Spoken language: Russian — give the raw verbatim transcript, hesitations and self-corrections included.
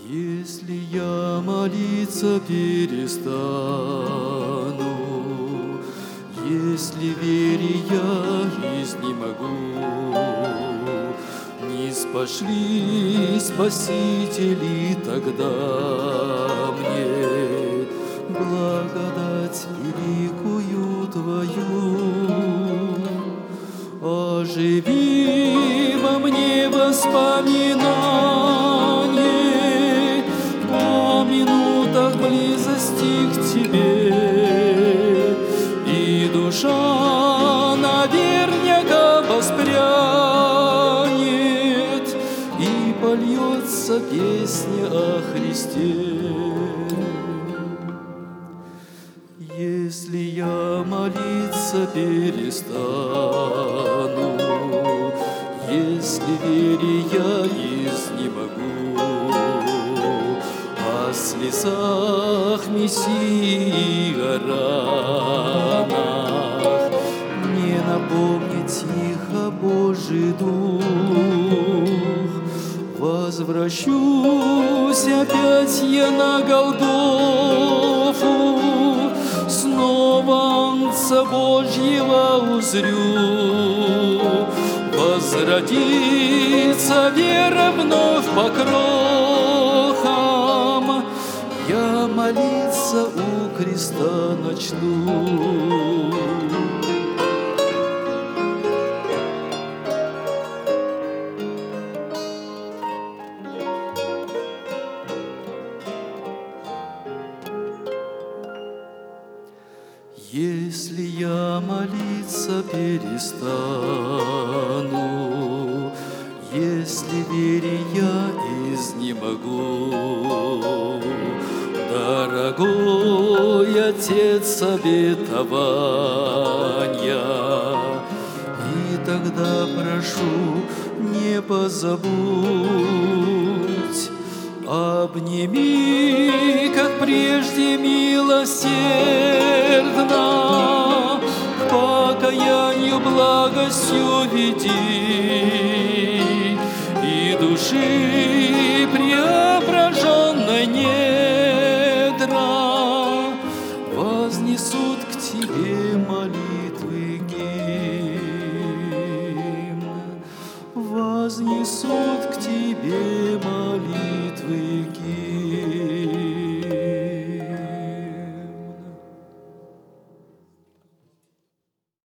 Если я молиться перестану, если вере я изнемогу, не спошли Спасители тогда мне благодать великую Твою. Оживи во мне воспоминание о минутах близости к Тебе, и душа наверняка воспрянет, и польется песня о Христе. Если я молиться перестану, если вере я изнемогу, о слезах Мессии о ранах мне напомнит тихо Божий Дух. Возвращусь опять я на Голгофу, снова Агнца Божьего узрю. Возродится вера вновь по крохам, я молиться у креста начну. Если я молиться перестану, если вере я изнемогу, дорогой Отец обетования, и тогда прошу, не позабудь, обними, как прежде милосердно, к покаянию благостью веди, и души приятно